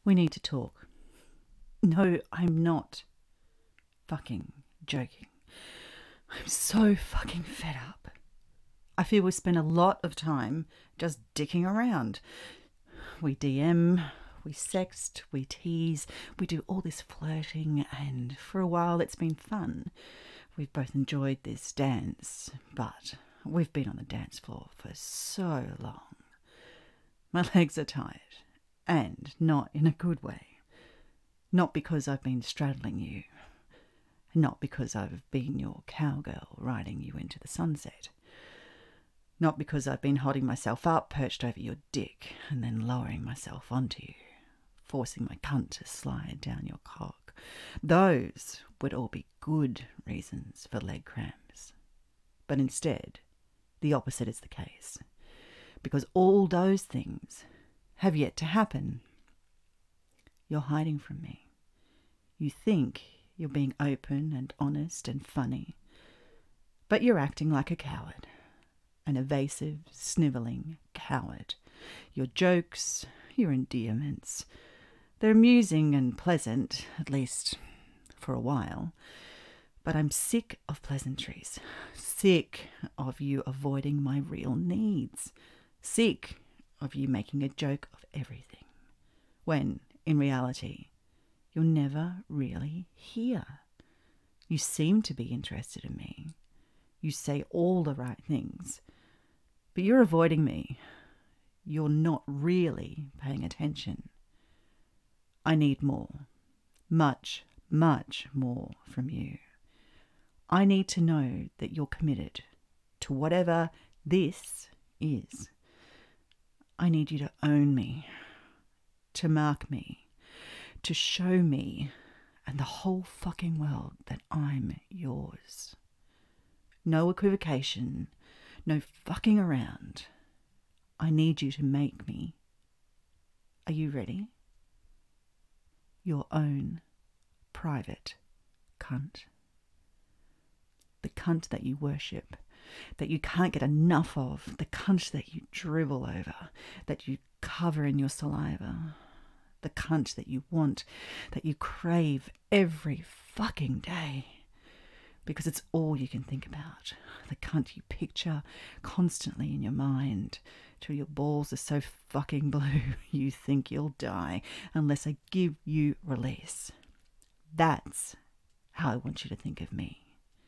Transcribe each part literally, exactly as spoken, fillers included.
We need to talk. No, I'm not fucking joking. I'm so fucking fed up. I feel we spend a lot of time just dicking around. We D M, we sext, we tease, we do all this flirting, and for a while it's been fun. We've both enjoyed this dance, but we've been on the dance floor for so long. My legs are tired, and not in a good way. Not because I've been straddling you, not because I've been your cowgirl riding you into the sunset. Not because I've been holding myself up, perched over your dick, and then lowering myself onto you, forcing my cunt to slide down your cock. Those would all be good reasons for leg cramps. But instead, the opposite is the case. Because all those things have yet to happen. You're hiding from me. You think you're being open and honest and funny, but you're acting like a coward. An evasive, snivelling coward. Your jokes, your endearments, they're amusing and pleasant, at least for a while. But I'm sick of pleasantries. Sick of you avoiding my real needs. Sick of you making a joke of everything. When, in reality, you're never really here. You seem to be interested in me. You say all the right things. But you're avoiding me. You're not really paying attention. I need more. Much, much more from you. I need to know that you're committed to whatever this is. I need you to own me, to mark me, to show me and the whole fucking world that I'm yours. No equivocation, no fucking around. I need you to make me. Are you ready? Your own private cunt. The cunt that you worship, that you can't get enough of, the cunt that you dribble over, that you cover in your saliva, the cunt that you want, that you crave every fucking day. Because it's all you can think about. The cunt you picture constantly in your mind till your balls are so fucking blue you think you'll die unless I give you release. That's how I want you to think of me.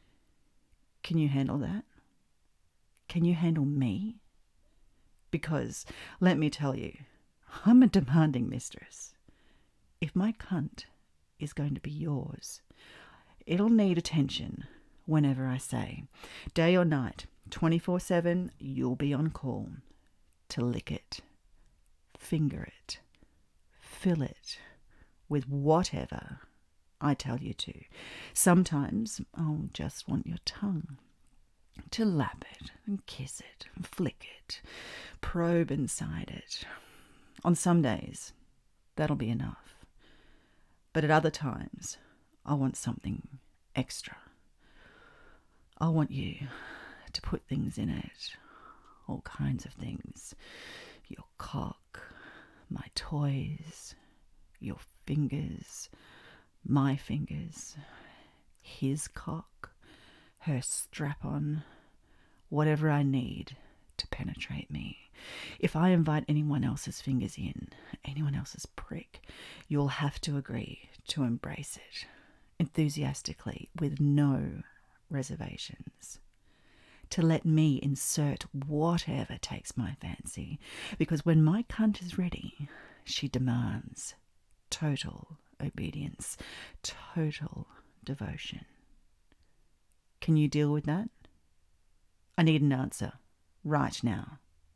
Can you handle that? Can you handle me? Because, let me tell you, I'm a demanding mistress. If my cunt is going to be yours, it'll need attention whenever I say. Day or night, twenty-four seven, you'll be on call to lick it, finger it, fill it with whatever I tell you to. Sometimes I'll just want your tongue to lap it and kiss it and flick it, probe inside it. On some days, that'll be enough. But at other times, I want something extra. I want you to put things in it, all kinds of things. Your cock, my toys, your fingers, my fingers, his cock, her strap-on, whatever I need to penetrate me. If I invite anyone else's fingers in, anyone else's prick, you'll have to agree to embrace it enthusiastically with no reservations. To let me insert whatever takes my fancy, because when my cunt is ready, she demands total obedience, total devotion. Can you deal with that? I need an answer right now.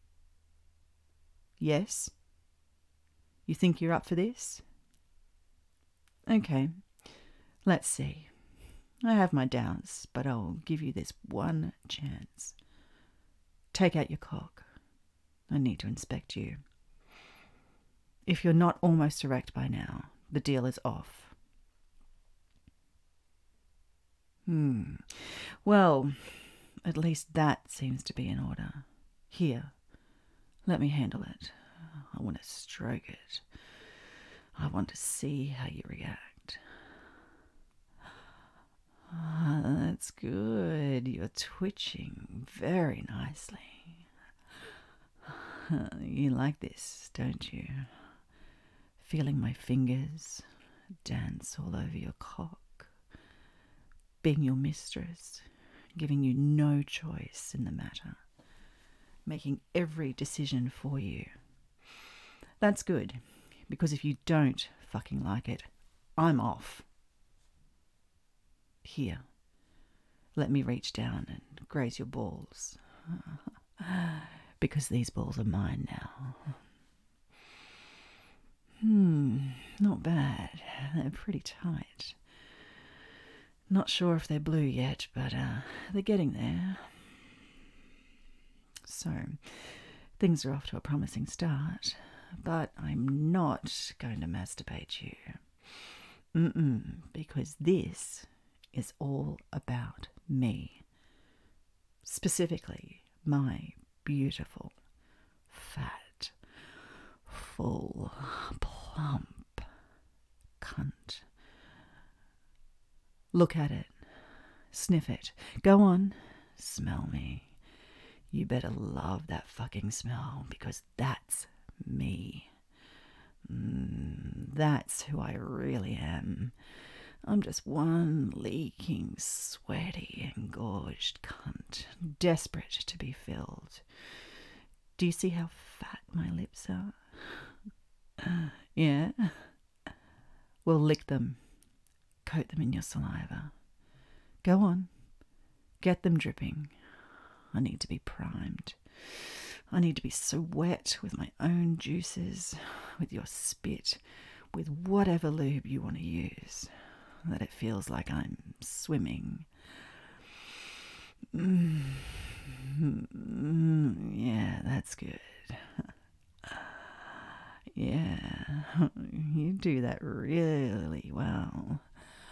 Yes? You think you're up for this? Okay, let's see. I have my doubts, but I'll give you this one chance. Take out your cock. I need to inspect you. If you're not almost erect by now, the deal is off. Hmm. Well, at least that seems to be in order. Here, let me handle it. I want to stroke it. I want to see how you react. Ah, that's good. You're twitching very nicely. You like this, don't you? Feeling my fingers dance all over your cock. Being your mistress, giving you no choice in the matter. Making every decision for you. That's good, because if you don't fucking like it, I'm off. Here, let me reach down and graze your balls. Because these balls are mine now. Hmm, not bad. They're pretty tight. Not sure if they're blue yet, but uh, they're getting there. So, things are off to a promising start, but I'm not going to masturbate you. Mm-mm, because this is all about me. Specifically, my beautiful, fat, full, plump cunt. Look at it. Sniff it. Go on. Smell me. You better love that fucking smell, because that's me. Mm, that's who I really am. I'm just one leaking, sweaty, engorged cunt, desperate to be filled. Do you see how fat my lips are? Yeah? Well, lick them. Coat them in your saliva. Go on. Get them dripping. I need to be primed. I need to be so wet with my own juices, with your spit, with whatever lube you want to use, that it feels like I'm swimming. Mm. Mm, yeah, that's good. Yeah, you do that really well.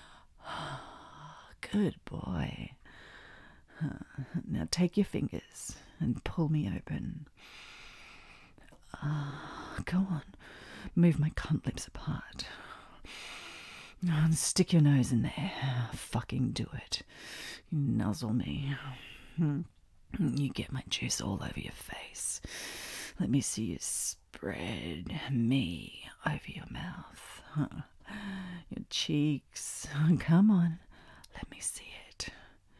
Good boy. Now take your fingers and pull me open. Uh, go on, move my cunt lips apart. And stick your nose in there. Fucking do it. You nuzzle me. You get my juice all over your face. Let me see you spread me over your mouth. Your cheeks. Come on, let me see it.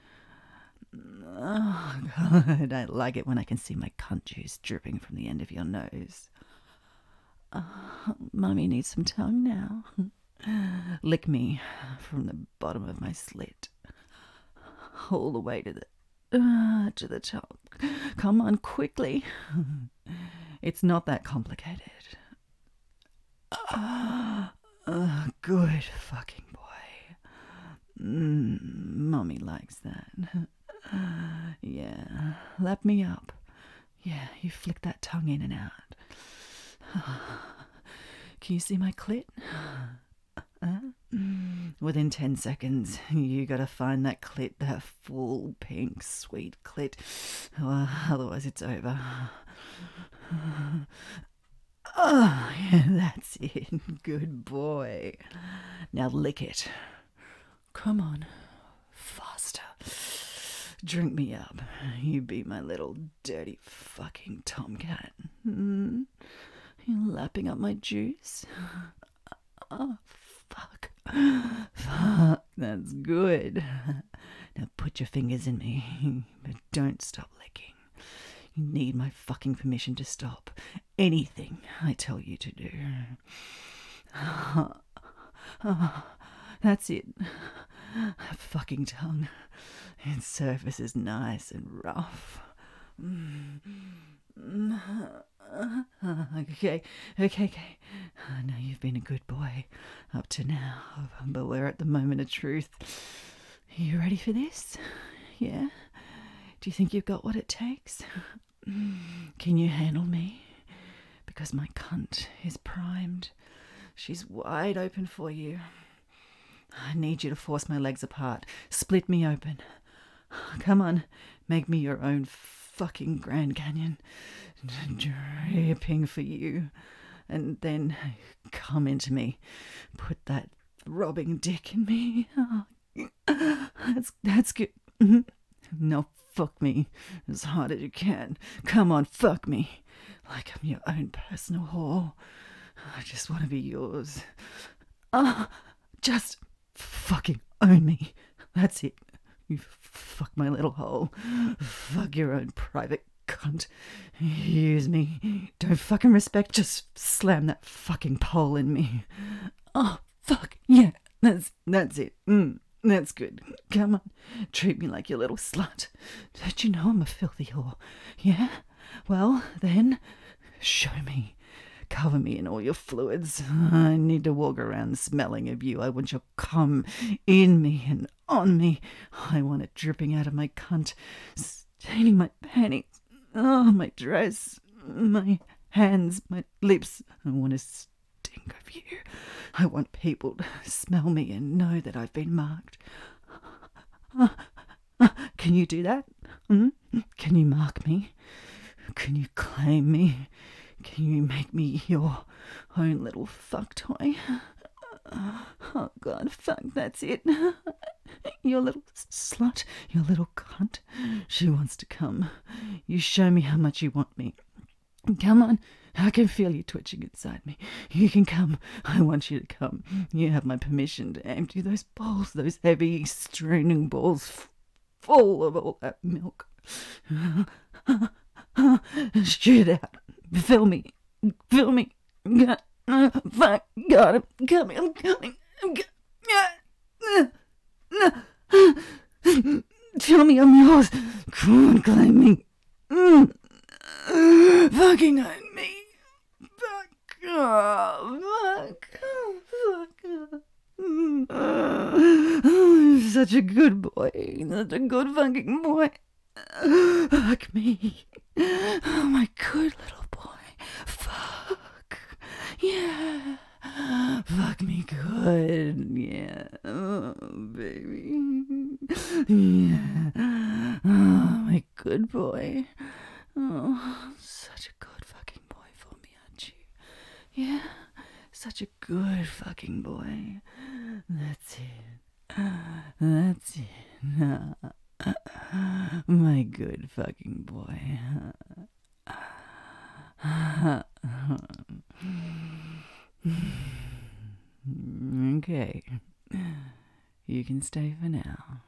Oh, God, I like it when I can see my cunt juice dripping from the end of your nose. Oh, Mummy needs some tongue now. Lick me from the bottom of my slit, all the way to the uh, to the top. Come on, quickly. It's not that complicated. Uh, uh, good fucking boy. Mm, Mummy likes that. Yeah, lap me up. Yeah, you flick that tongue in and out. Can you see my clit? Uh, within ten seconds, you gotta find that clit, that full pink sweet clit. Well, otherwise it's over. Oh, yeah, that's it. Good boy. Now lick it. Come on. Faster. Drink me up. You be my little dirty fucking tomcat. Mm? You're lapping up my juice? Oh, fuck. Fuck, that's good. Now put your fingers in me, but don't stop licking. You need my fucking permission to stop anything I tell you to do. That's it. Fucking tongue. Its surface is nice and rough. Okay, okay, okay. I know you've been a good boy up to now, but we're at the moment of truth. Are you ready for this? Yeah? Do you think you've got what it takes? Can you handle me? Because my cunt is primed. She's wide open for you. I need you to force my legs apart. Split me open. Come on, make me your own fucking Grand Canyon. Dripping for you. and then come into me, put that throbbing dick in me. Oh, that's that's good. Now fuck me as hard as you can. Come on, fuck me like I'm your own personal whore. I just want to be yours. Ah, uh, just fucking own me. That's it. You fuck my little hole. Fuck your own private cunt. Use me. Don't fucking respect. Just slam that fucking pole in me. Oh, fuck. Yeah, that's that's it. Mm, that's good. Come on. Treat me like your little slut. Don't you know I'm a filthy whore? Yeah? Well, then, show me. Cover me in all your fluids. I need to walk around smelling of you. I want your cum in me and on me. I want it dripping out of my cunt, staining my panties. Oh, my dress, my hands, my lips. I want to stink of you. I want people to smell me and know that I've been marked. Can you do that? Hmm? Can you mark me? Can you claim me? Can you make me your own little fuck toy? Oh, God, fuck, that's it. Your little slut, your little cunt. She wants to come. You show me how much you want me. Come on. I can feel you twitching inside me. You can come. I want you to come. You have my permission to empty those balls, those heavy, straining balls f- full of all that milk. Shoot out. Fill me. Fill me. God, uh, fuck. God, I'm coming. I'm coming. I'm coming. Tell me I'm yours. Come on, claim me. Mm. Fucking own me. Fuck. Oh, fuck. Oh, fuck. Mm. Oh, you're such a good boy. Such a good fucking boy. Fuck me. Oh, my good little boy. Fuck. Yeah. Fuck me good. Yeah. Oh, baby. Yeah. Oh, my good boy. Oh, such a good fucking boy for me, aren't you? Yeah. Such a good fucking boy. That's it. That's it. My good fucking boy. Okay. You can stay for now.